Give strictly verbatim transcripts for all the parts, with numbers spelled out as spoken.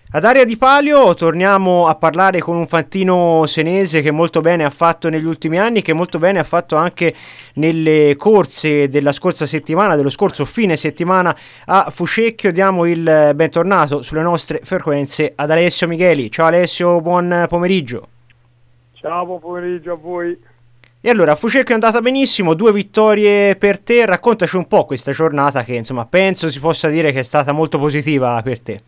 Ad Aria di Palio torniamo a parlare con un fantino senese che molto bene ha fatto negli ultimi anni, che molto bene ha fatto anche nelle corse della scorsa settimana, dello scorso fine settimana a Fucecchio. Diamo il bentornato sulle nostre frequenze ad Alessio Micheli. Ciao Alessio, buon pomeriggio. Ciao, buon pomeriggio a voi. E allora, a Fucecchio è andata benissimo, due vittorie per te. Raccontaci un po' questa giornata che insomma penso si possa dire che è stata molto positiva per te.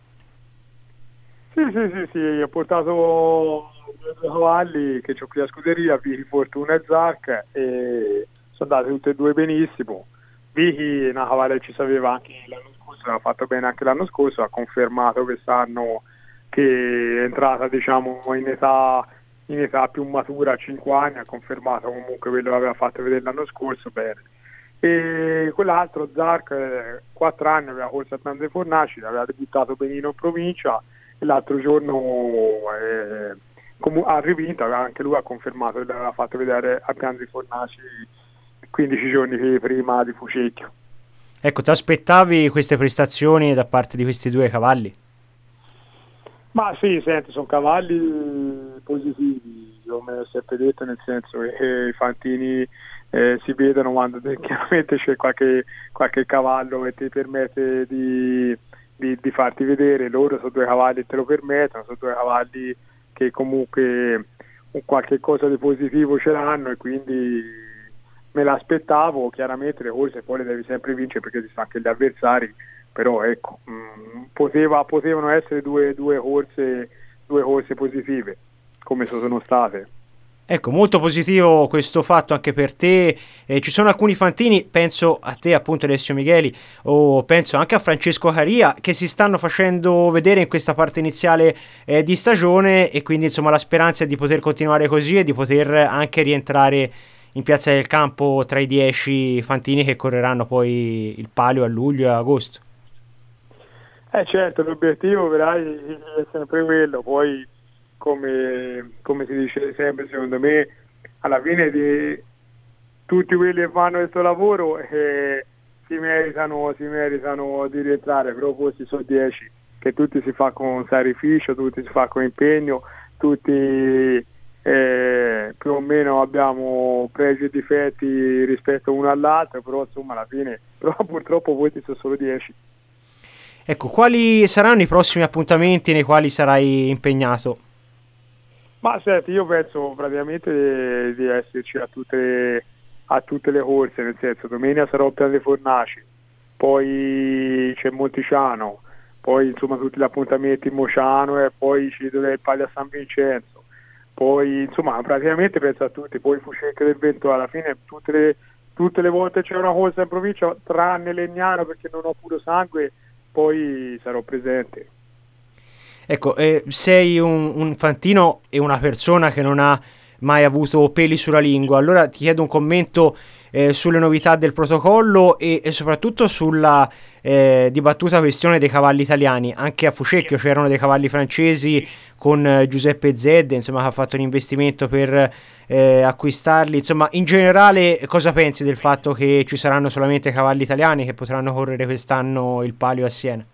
Sì, sì, sì, sì, ho portato due cavalli che ho qui a scuderia, Vichi, Fortuna e Zark, e sono andati tutti e due benissimo. Vichi è una cavalla che ci sapeva anche l'anno scorso, l'ha fatto bene anche l'anno scorso, ha confermato quest'anno che è entrata, diciamo, in età, in età più matura a cinque anni, ha confermato comunque quello che aveva fatto vedere l'anno scorso bene. E quell'altro Zark, quattro anni, aveva corso a Pian dei Fornaci, aveva debuttato benino in provincia, e l'altro giorno eh, comu- ha rivinto, anche lui ha confermato che l'aveva fatto vedere a Pian dei Fornaci quindici giorni prima di Fucecchio. Ecco, ti aspettavi queste prestazioni da parte di questi due cavalli? Ma sì, senti, sono cavalli positivi, come ho sempre detto, nel senso che eh, i fantini eh, si vedono quando te- chiaramente c'è qualche, qualche cavallo che ti permette di, di, di farti vedere. Loro sono due cavalli che te lo permettono, sono due cavalli che comunque un qualche cosa di positivo ce l'hanno, e quindi me l'aspettavo. Chiaramente le corse poi le devi sempre vincere perché ci sono anche gli avversari, però ecco, mh, poteva, potevano essere due, due corse, due corse positive, come sono state. Ecco, molto positivo questo fatto anche per te. Eh, ci sono alcuni fantini, penso a te appunto Alessio Micheli, o penso anche a Francesco Caria, che si stanno facendo vedere in questa parte iniziale eh, di stagione, e quindi insomma la speranza è di poter continuare così e di poter anche rientrare in Piazza del Campo tra i dieci fantini che correranno poi il palio a luglio e agosto. Eh certo, l'obiettivo vedrai è sempre quello, poi come, come si dice sempre, secondo me, alla fine di tutti quelli che fanno questo lavoro eh, si meritano, si meritano di rientrare, però poi ci sono dieci, che tutti si fa con sacrificio, tutti si fa con impegno, tutti eh, più o meno abbiamo pregi e difetti rispetto uno all'altro, però insomma alla fine, però purtroppo poi ci sono solo dieci. Ecco, quali saranno i prossimi appuntamenti nei quali sarai impegnato? Ma senti, io penso praticamente di, di esserci a tutte, a tutte le corse, nel senso domenica sarò a Pian dei Fornaci, poi c'è Monticiano, poi insomma tutti gli appuntamenti in Mociano, e poi ci dove il Paglia San Vincenzo, poi insomma praticamente penso a tutti, poi Fucecchio del Vento, alla fine tutte le, tutte le volte c'è una corsa in provincia, tranne Legnano perché non ho puro sangue, poi sarò presente. Ecco, eh, sei un, un fantino e una persona che non ha mai avuto peli sulla lingua, allora ti chiedo un commento eh, sulle novità del protocollo e, e soprattutto sulla eh, dibattuta questione dei cavalli italiani. Anche a Fucecchio c'erano dei cavalli francesi con eh, Giuseppe Zedde, insomma, che ha fatto un investimento per eh, acquistarli. Insomma, in generale, cosa pensi del fatto che ci saranno solamente cavalli italiani che potranno correre quest'anno il palio a Siena?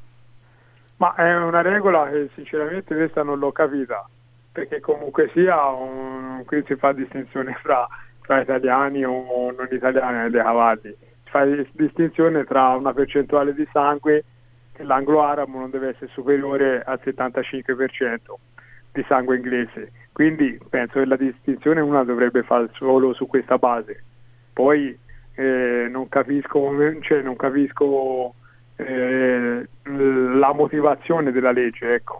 Ma è una regola che sinceramente questa non l'ho capita, perché comunque sia un, qui si fa distinzione fra, fra italiani o non italiani dei cavalli, si fa distinzione tra una percentuale di sangue, che l'anglo-arabo non deve essere superiore al settantacinque per cento di sangue inglese, quindi penso che la distinzione una dovrebbe fare solo su questa base. Poi eh, non capisco, cioè, non capisco eh, la motivazione della legge, ecco.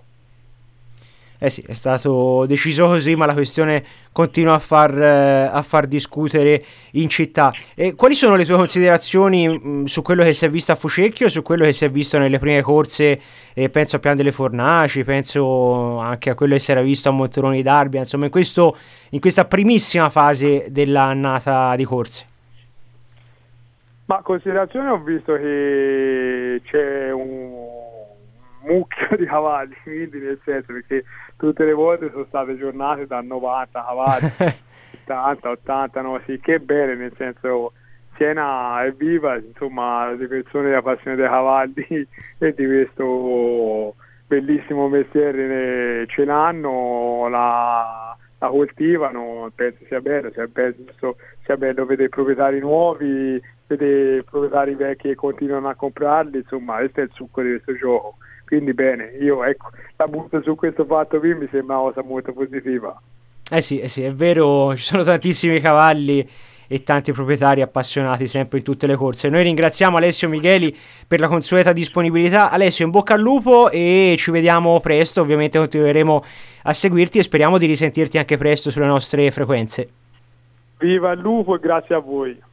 Eh sì, è stato deciso così, ma la questione continua a far, eh, a far discutere in città. E quali sono le tue considerazioni mh, su quello che si è visto a Fucecchio, su quello che si è visto nelle prime corse? Eh, penso a Pian delle Fornaci, penso anche a quello che si era visto a Monteroni d'Arbia, insomma, in, questo, in questa primissima fase dell'annata di corse. Ma considerazione, ho visto che c'è un mucchio di cavalli, quindi nel senso, perché tutte le volte sono state giornate da novanta cavalli, settanta, ottanta, no, sì, che bene, nel senso Siena è viva, insomma, le persone della passione dei cavalli e di questo bellissimo mestiere ce l'hanno, la, la coltivano, penso sia bello, sia bello, sia bello vedere proprietari nuovi, vedere proprietari vecchi che continuano a comprarli, insomma questo è il succo di questo gioco. Quindi bene, io ecco, la butto su questo fatto qui, mi sembra una cosa molto positiva. Eh sì, eh sì, è vero, ci sono tantissimi cavalli e tanti proprietari appassionati sempre in tutte le corse. Noi ringraziamo Alessio Micheli per la consueta disponibilità. Alessio, in bocca al lupo e ci vediamo presto, ovviamente continueremo a seguirti e speriamo di risentirti anche presto sulle nostre frequenze. Viva il lupo e grazie a voi.